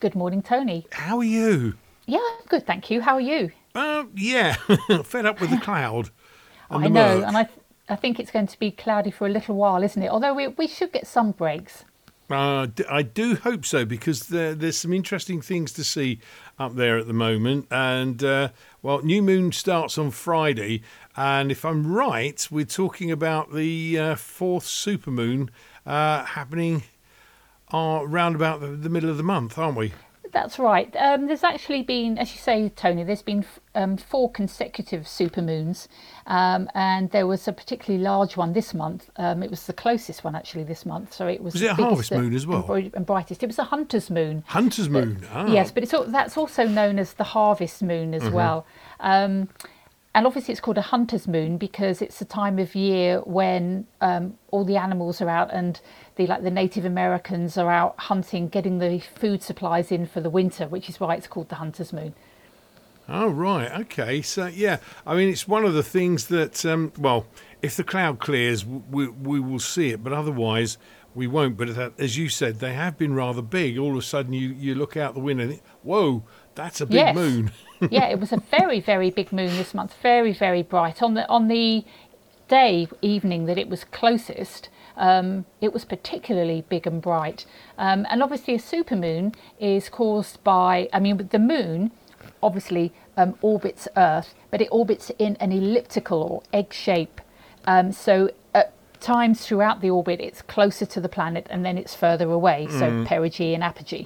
Good morning, Tony. How are you? Yeah, I'm good, thank you. How are you? Yeah, fed up with the cloud and I the know, and murk. I think it's going to be cloudy for a little while, isn't it? Although we should get some breaks. I do hope so because there's some interesting things to see up there at the moment. And, new moon starts on Friday. And if I'm right, we're talking about the fourth supermoon happening around about the middle of the month, aren't we? That's right. There's actually been, as you say, Tony, there's been four consecutive supermoons, and there was a particularly large one this month. It was the closest one actually this month, so it was Was the it a biggest harvest moon as well? and brightest. It was a hunter's moon. Hunter's But, moon. yes, Ah. but that's also known as the harvest moon as well. And obviously, it's called a hunter's moon because it's the time of year when all the animals are out and the Native Americans are out hunting, getting the food supplies in for the winter, which is why it's called the hunter's moon. Oh, right. Okay. So, yeah, I mean, it's one of the things that, if the cloud clears, we will see it, but otherwise we won't. But as you said, they have been rather big. All of a sudden, you look out the window and think, whoa, that's a big Yes, moon. yeah, it was a very, very big moon this month. Very, very bright. On the evening that it was closest, it was particularly big and bright. And obviously, a supermoon is caused by, I mean, the moon obviously orbits Earth, but it orbits in an elliptical or egg shape. So at times throughout the orbit, it's closer to the planet and then it's further away, so perigee and apogee.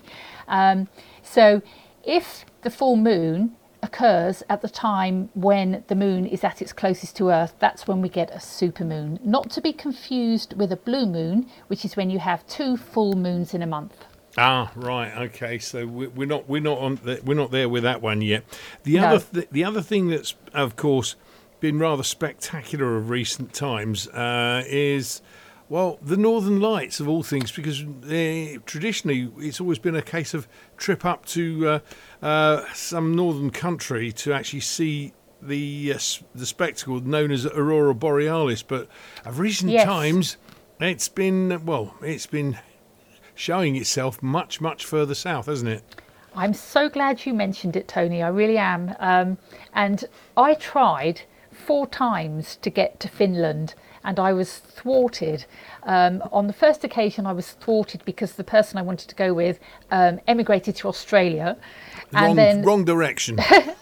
So if the full moon occurs at the time when the moon is at its closest to Earth, that's when we get a supermoon. Not to be confused with a blue moon, which is when you have two full moons in a month. Ah, right. Okay. So we're not there with that one yet. No. The other thing that's of course been rather spectacular of recent times is the Northern Lights of all things, because traditionally it's always been a case of trip up to some northern country to actually see the spectacle known as Aurora Borealis. But of recent Yes. times, it's been showing itself much, much further south, hasn't it? I'm so glad you mentioned it, Tony. I really am. And I tried 4 times to get to Finland and I was thwarted. On the first occasion, I was thwarted because the person I wanted to go with emigrated to Australia. And then, Wrong direction.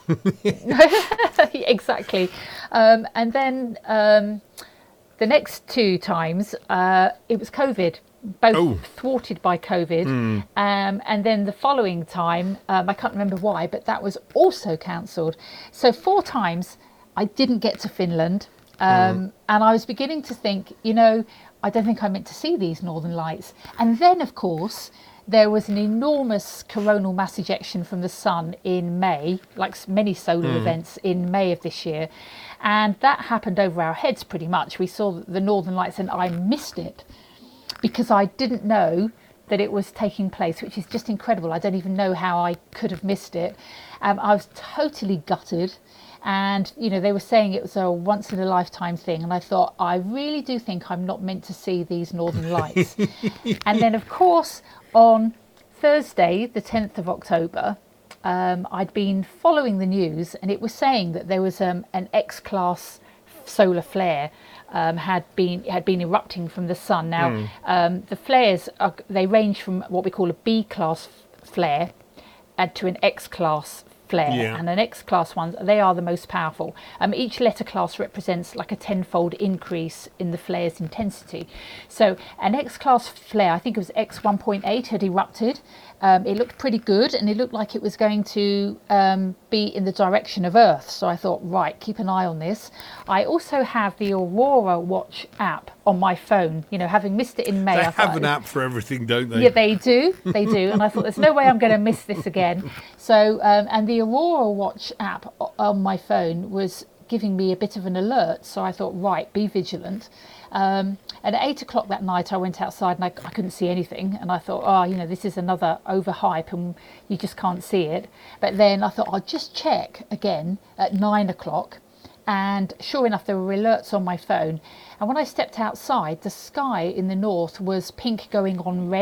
exactly. And then the next 2 times, it was COVID, both Oh. thwarted by COVID. And then the following time, I can't remember why, but that was also cancelled. So 4 times I didn't get to Finland. And I was beginning to think, I don't think I'm meant to see these northern lights. And then, of course, there was an enormous coronal mass ejection from the sun in May, like many solar events in May of this year. And that happened over our heads pretty much. We saw the northern lights and I missed it because I didn't know that it was taking place, which is just incredible. I don't even know how I could have missed it. I was totally gutted. And, they were saying it was a once in a lifetime thing. And I thought, I really do think I'm not meant to see these northern lights. And then, of course, on Thursday, the 10th of October, I'd been following the news and it was saying that there was an X-class solar flare had been erupting from the sun. Now, the flares they range from what we call a B-class flare to an X-class flare, Yeah. and an X-class ones, they are the most powerful. Each letter class represents like a tenfold increase in the flare's intensity. So an X-class flare, I think it was X 1.8, had erupted. It looked pretty good and it looked like it was going to be in the direction of Earth. So I thought, right, keep an eye on this. I also have the Aurora Watch app on my phone. Having missed it in May, They I thought, have an app for everything, don't they? yeah, they do. They do. And I thought, there's no way I'm going to miss this again. So, and the Aurora Watch app on my phone was giving me a bit of an alert. So I thought, right, be vigilant. And at 8 o'clock that night, I went outside and I couldn't see anything. And I thought, this is another overhype and you just can't see it. But then I thought, I'll just check again at 9 o'clock. And sure enough, there were alerts on my phone. And when I stepped outside, the sky in the north was pink going on red.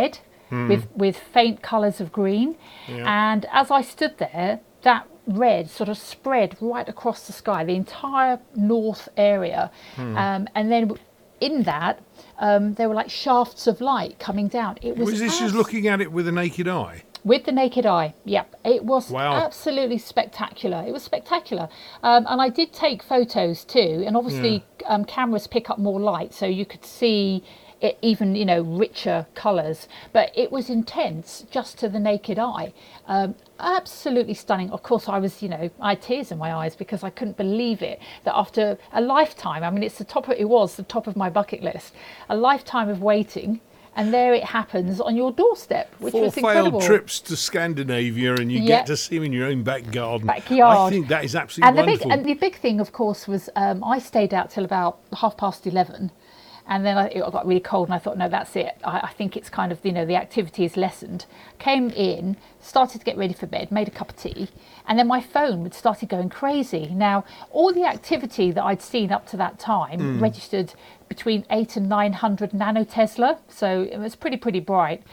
with faint colours of green. And as I stood there, that red sort of spread right across the sky, the entire north area. And then in that, there were like shafts of light coming down. It was this just looking at it with the naked eye? With the naked eye, yep. It was Wow. absolutely spectacular. It was spectacular. And I did take photos too. And obviously cameras pick up more light, so you could see it even, richer colours. But it was intense just to the naked eye. Absolutely stunning. Of course, I had tears in my eyes because I couldn't believe it. That after a lifetime, I mean, it was the top of my bucket list. A lifetime of waiting. And there it happens on your doorstep, which was incredible. 4 failed trips to Scandinavia, and you get to see them in your own back garden. Backyard. I think that is absolutely wonderful. And the big thing, of course, was I stayed out till about 11:30. And then it got really cold and I thought, no, that's it. I think it's kind of, the activity is lessened. Came in, started to get ready for bed, made a cup of tea. And then my phone had started going crazy. Now, all the activity that I'd seen up to that time registered between 800 and 900 nanotesla. So it was pretty bright.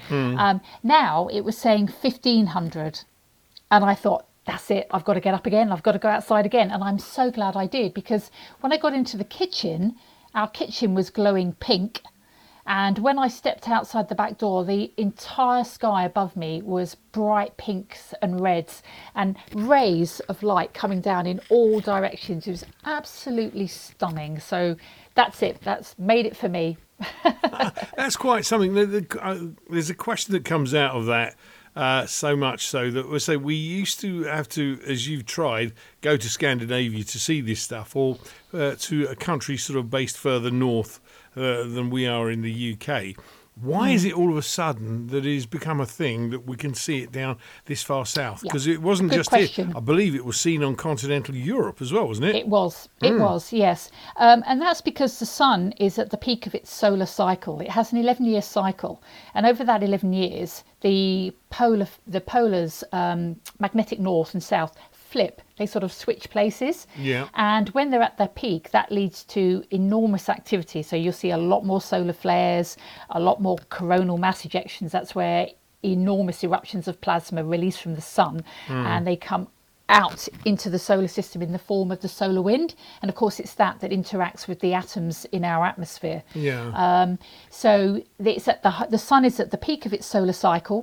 Now it was saying 1500. And I thought, that's it. I've got to get up again. I've got to go outside again. And I'm so glad I did, because when I got into the kitchen, our kitchen was glowing pink, and when I stepped outside the back door, the entire sky above me was bright pinks and reds and rays of light coming down in all directions. It was absolutely stunning. So that's it. That's made it for me. That's quite something. There's a question that comes out of that. So much so that we used to have to, as you've tried, go to Scandinavia to see this stuff, or to a country sort of based further north than we are in the UK. Why is it all of a sudden that it has become a thing that we can see it down this far south? Because it wasn't just here. I believe it was seen on continental Europe as well, wasn't it? It was, yes. And that's because the sun is at the peak of its solar cycle. It has an 11-year cycle. And over that 11 years, the polars, magnetic north and south, flip. They sort of switch places. Yeah. And when they're at their peak, that leads to enormous activity. So you'll see a lot more solar flares, a lot more coronal mass ejections. That's where enormous eruptions of plasma release from the sun, and they come out into the solar system in the form of the solar wind. And of course, it's that interacts with the atoms in our atmosphere. Yeah. So it's at the sun is at the peak of its solar cycle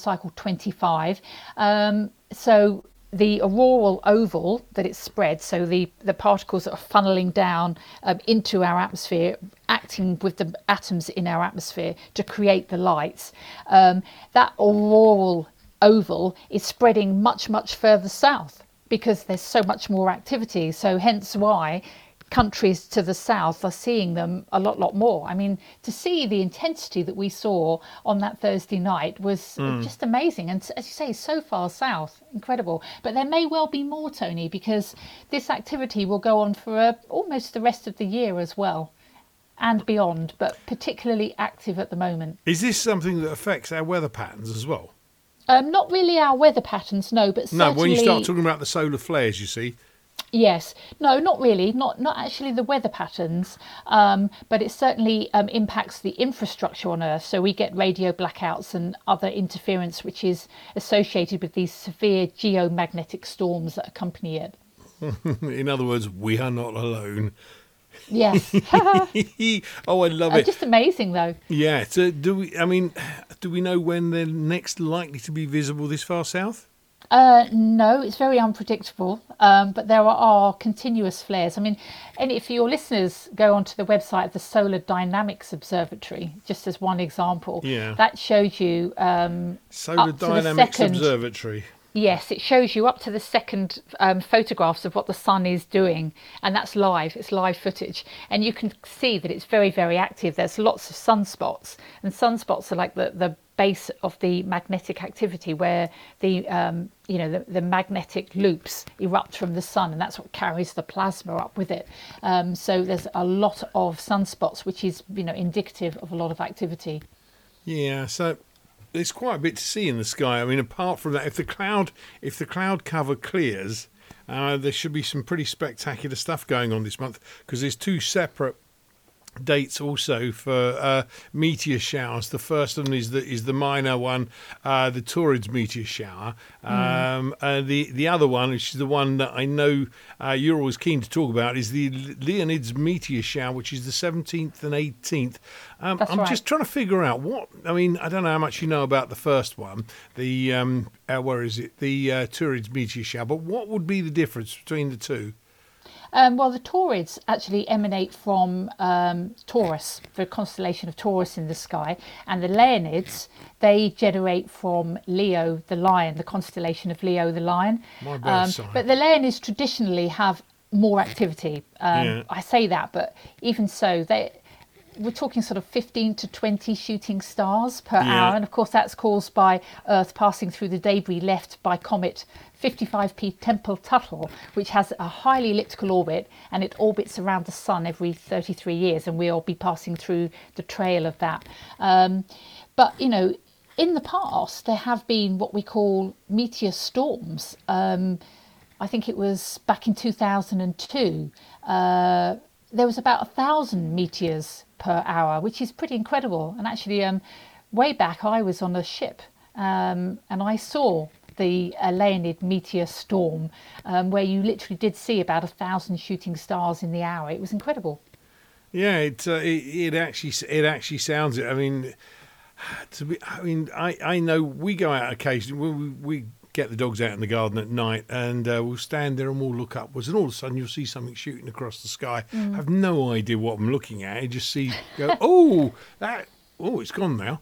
25. So the auroral oval that it spreads, so the particles that are funneling down into our atmosphere, acting with the atoms in our atmosphere to create the lights, that auroral oval is spreading much further south because there's so much more activity. So hence why countries to the south are seeing them a lot more. I mean, to see the intensity that we saw on that Thursday night was just amazing. And as you say, so far south, incredible. But there may well be more, Tony, because this activity will go on for almost the rest of the year as well, and beyond, but particularly active at the moment. Is this something that affects our weather patterns as well? Not really our weather patterns, no, but certainly... No, when you start talking about the solar flares, you see. Yes, no, not really, not actually the weather patterns, but it certainly impacts the infrastructure on Earth. So we get radio blackouts and other interference, which is associated with these severe geomagnetic storms that accompany it. In other words, we are not alone. Yes. Oh, I love it. Just amazing, though. Yeah. So do we know when they're next likely to be visible this far south? No, it's very unpredictable, but there are continuous flares. I mean, and if your listeners go onto the website of the Solar Dynamics Observatory, just as one example, that shows you Solar Dynamics Observatory. Yes, it shows you up to the second photographs of what the sun is doing, and that's live. It's live footage, and you can see that it's very, very active. There's lots of sunspots, and sunspots are like the base of the magnetic activity, where the the magnetic loops erupt from the sun, and that's what carries the plasma up with it. So there's a lot of sunspots, which is indicative of a lot of activity. Yeah. So there's quite a bit to see in the sky. I mean, apart from that, if the cloud cover clears, there should be some pretty spectacular stuff going on this month, because there's two separate dates also for meteor showers. The first one is the minor one, the Taurids meteor shower. The other one, which is the one that I know you're always keen to talk about, is the Leonids meteor shower, which is the 17th and 18th. I'm right. just trying to figure out I don't know how much you know about the first one, the where is it, the Taurids meteor shower, but what would be the difference between the two? Well, the Taurids actually emanate from Taurus, the constellation of Taurus in the sky, and the Leonids, they generate from Leo the Lion, the constellation of Leo the Lion. My birth sign. But the Leonids traditionally have more activity. I say that, but even so, we're talking sort of 15 to 20 shooting stars per hour, and of course that's caused by Earth passing through the debris left by comet 55P Tempel-Tuttle, which has a highly elliptical orbit, and it orbits around the sun every 33 years, and we'll be passing through the trail of that. But in the past there have been what we call meteor storms. I think it was back in 2002. There was about 1,000 meteors per hour, which is pretty incredible. And actually, way back, I was on a ship and I saw the Leonid meteor storm, where you literally did see about 1,000 shooting stars in the hour. It was incredible. Yeah, it actually sounds it. I mean, I know we go out occasionally. We get the dogs out in the garden at night, and we'll stand there and we'll look upwards, and all of a sudden you'll see something shooting across the sky. I have no idea what I'm looking at. You just go, it's gone now.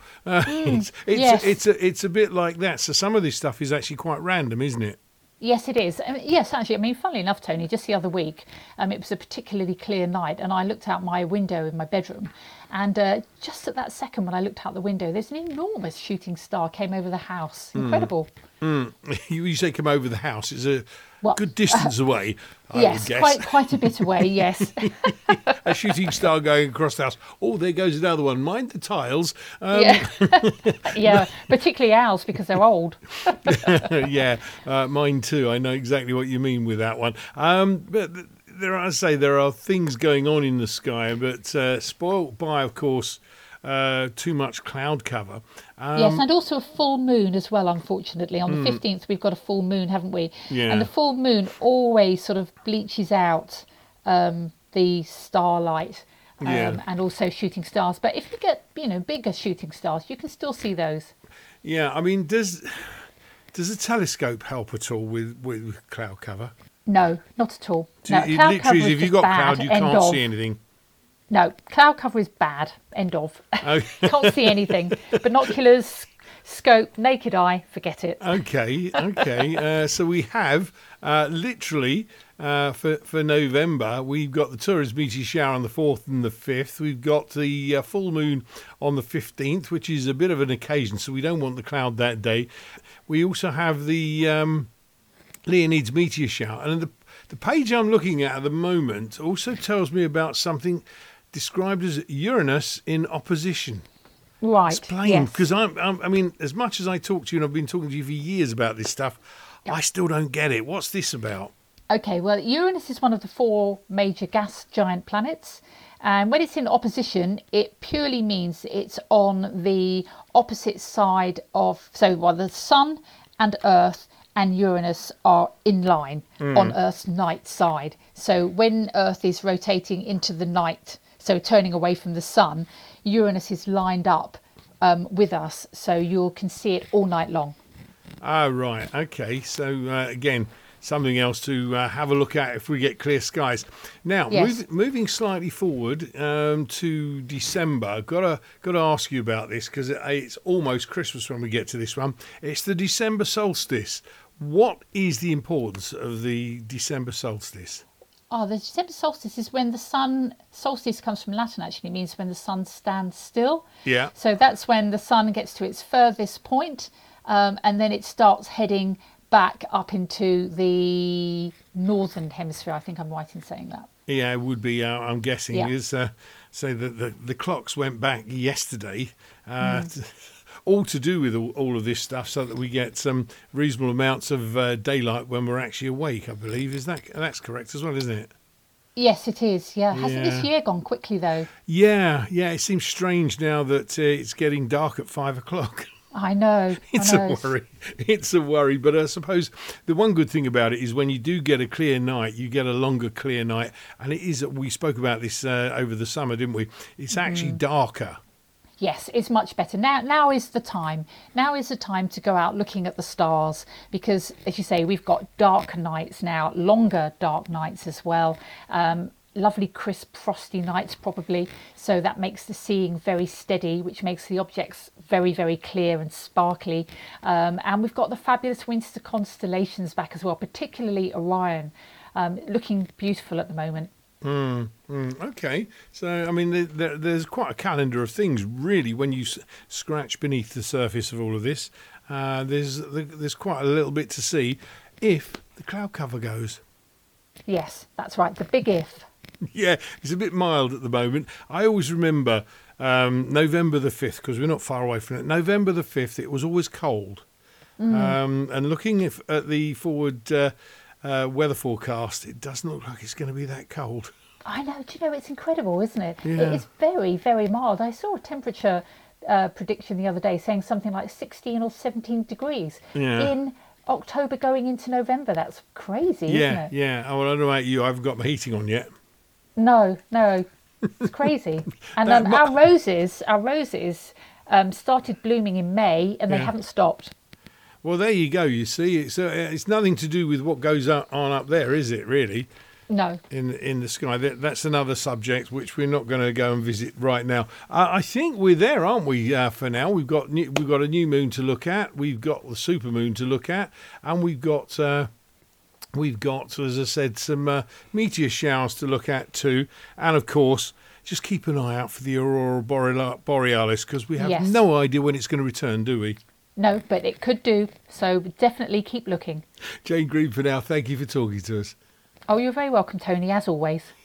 It's a bit like that. So some of this stuff is actually quite random, isn't it? Yes, it is. Yes, actually, I mean, funnily enough, Tony, just the other week, it was a particularly clear night, and I looked out my window in my bedroom, and just at that second when I looked out the window, there's an enormous shooting star came over the house. Incredible. You say come over the house. It's a good distance away, I yes, would guess. quite a bit away, yes. A shooting star going across the house. Oh, there goes another one. Mind the tiles. Yeah, particularly ours because they're old. Yeah, mine too. I know exactly what you mean with that one. But there are things going on in the sky, but spoilt by, of course, too much cloud cover. Yes, and also a full moon as well, unfortunately. On the 15th, we've got a full moon, haven't we? Yeah. And the full moon always sort of bleaches out the starlight and also shooting stars. But if you get, bigger shooting stars, you can still see those. Yeah, I mean, does a telescope help at all with cloud cover? No, not at all. Literally, if you've got cloud, you can't see anything. No, cloud cover is bad. End of. Can't see anything. Binoculars, scope, naked eye, forget it. Okay. So we have literally for November, we've got the Taurids meteor shower on the 4th and the 5th. We've got the full moon on the 15th, which is a bit of an occasion, so we don't want the cloud that day. We also have the Leonids meteor shower, and the page I'm looking at the moment also tells me about something described as Uranus in opposition. Right. Explain, because I mean, as much as I talk to you, and I've been talking to you for years about this stuff, I still don't get it. What's this about? Okay, well, Uranus is one of the 4 major gas giant planets. And when it's in opposition, it purely means it's on the opposite side of... the Sun and Earth and Uranus are in line on Earth's night side. So when Earth is rotating into the night, so turning away from the Sun, Uranus is lined up with us, so you can see it all night long. Oh, right. Okay. So, again, something else to have a look at if we get clear skies. Now, yes. moving slightly forward to December, I've got to ask you about this because it's almost Christmas when we get to this one. It's the December solstice. What is the importance of the December solstice? Oh, the December solstice is when the sun... Solstice comes from Latin, actually. It means when the sun stands still. Yeah. So that's when the sun gets to its furthest point, and then it starts heading back up into the northern hemisphere. I think I'm right in saying that. Yeah, it would be, I'm guessing. Yeah. Is so the clocks went back yesterday, all to do with all of this stuff, so that we get some reasonable amounts of daylight when we're actually awake, I believe. That's correct as well, isn't it? Yes, it is. Yeah. Hasn't Yeah. this year gone quickly though? Yeah, yeah. It seems strange now that it's getting dark at 5 o'clock. I know. I It's a know. worry. It's a worry. But I suppose the one good thing about it is when you do get a clear night, you get a longer clear night. And it is, we spoke about this over the summer, didn't we? It's actually darker. Yes, it's much better. Now is the time. Now is the time to go out looking at the stars because, as you say, we've got dark nights now, longer dark nights as well. Lovely crisp frosty nights probably, so that makes the seeing very steady, which makes the objects very, very clear and sparkly. And we've got the fabulous winter constellations back as well, particularly Orion, looking beautiful at the moment. Okay, so I mean, there's quite a calendar of things, really, when you scratch beneath the surface of all of this. There's quite a little bit to see if the cloud cover goes. Yes, that's right, the big if. Yeah, it's a bit mild at the moment. I always remember November the 5th, because we're not far away from it. November the 5th, it was always cold. And looking at the forward weather forecast, it doesn't look like it's going to be that cold. I know, do you know, it's incredible, isn't it? Yeah. It is very, very mild. I saw a temperature prediction the other day saying something like 16 or 17 degrees Yeah. in October going into November. That's crazy, isn't Yeah, it? yeah. Oh, well, I don't know about you. I haven't got my heating on yet. No, it's crazy. And That mu- our roses started blooming in May and they Yeah. haven't stopped. Well, there you go. You see, it's nothing to do with what goes on up there, is it? Really, No. in the sky. That's another subject which we're not going to go and visit right now. I think we're there, aren't we? For now, we've got a new moon to look at. We've got the supermoon to look at, and we've got, as I said, some meteor showers to look at too. And of course, just keep an eye out for the aurora borealis because we have Yes. no idea when it's going to return, do we? No, but it could do. So definitely keep looking. Jane Green for now. Thank you for talking to us. Oh, you're very welcome, Tony, as always.